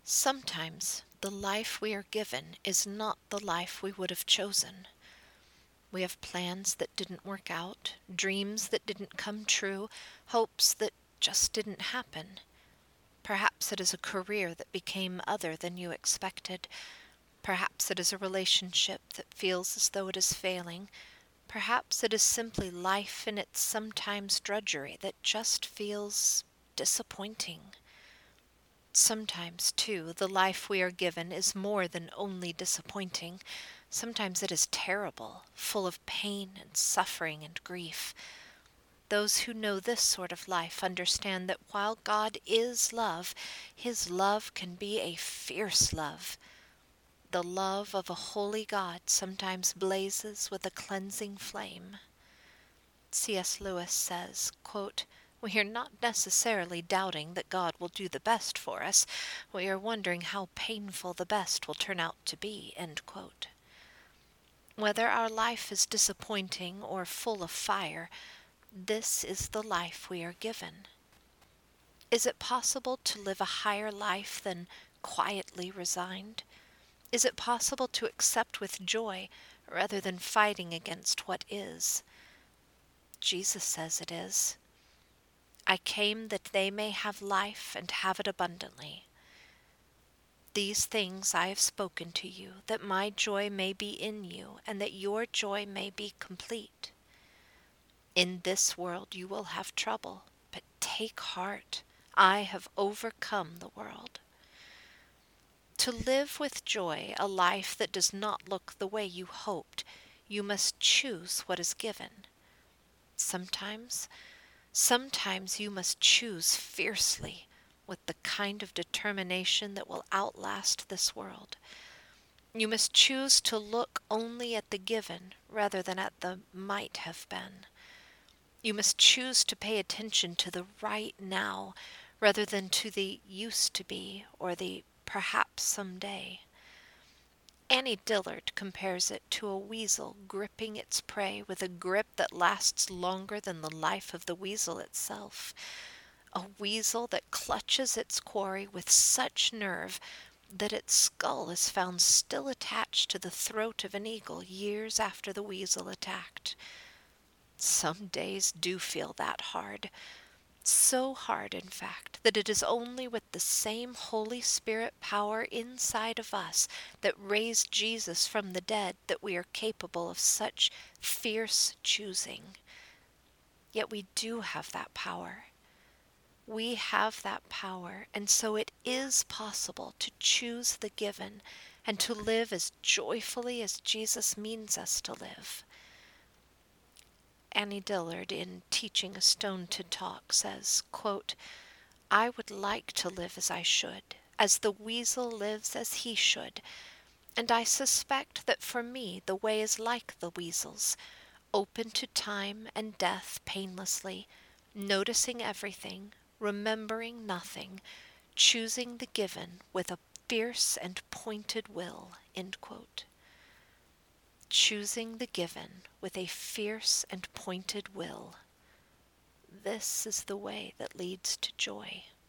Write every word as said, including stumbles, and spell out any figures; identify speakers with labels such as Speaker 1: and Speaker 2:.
Speaker 1: Sometimes the life we are given is not the life we would have chosen. We have plans that didn't work out, dreams that didn't come true, hopes that just didn't happen. Perhaps it is a career that became other than you expected. Perhaps it is a relationship that feels as though it is failing. Perhaps it is simply life in its sometimes drudgery that just feels disappointing. Sometimes, too, the life we are given is more than only disappointing. Sometimes it is terrible, full of pain and suffering and grief. Those who know this sort of life understand that while God is love, His love can be a fierce love. The love of a holy God sometimes blazes with a cleansing flame. C S. Lewis says, quote, "We are not necessarily doubting that God will do the best for us. We are wondering how painful the best will turn out to be." End quote. Whether our life is disappointing or full of fire, this is the life we are given. Is it possible to live a higher life than quietly resigned? Is it possible to accept with joy rather than fighting against what is? Jesus says it is. I came that they may have life and have it abundantly. These things I have spoken to you, that my joy may be in you, and that your joy may be complete. In this world you will have trouble, but take heart. I have overcome the world. To live with joy a life that does not look the way you hoped, you must choose what is given. Sometimes Sometimes you must choose fiercely with the kind of determination that will outlast this world. You must choose to look only at the given rather than at the might have been. You must choose to pay attention to the right now rather than to the used to be or the perhaps someday. Annie Dillard compares it to a weasel gripping its prey with a grip that lasts longer than the life of the weasel itself. A weasel that clutches its quarry with such nerve that its skull is found still attached to the throat of an eagle years after the weasel attacked. Some days do feel that hard. So hard, in fact, that it is only with the same Holy Spirit power inside of us that raised Jesus from the dead that we are capable of such fierce choosing. Yet we do have that power. We have that power, and so it is possible to choose the given and to live as joyfully as Jesus means us to live. Annie Dillard, in Teaching a Stone to Talk, says, quote, "I would like to live as I should, as the weasel lives as he should, and I suspect that for me the way is like the weasel's, open to time and death painlessly, noticing everything, remembering nothing, choosing the given with a fierce and pointed will." End quote. Choosing the given with a fierce and pointed will. This is the way that leads to joy.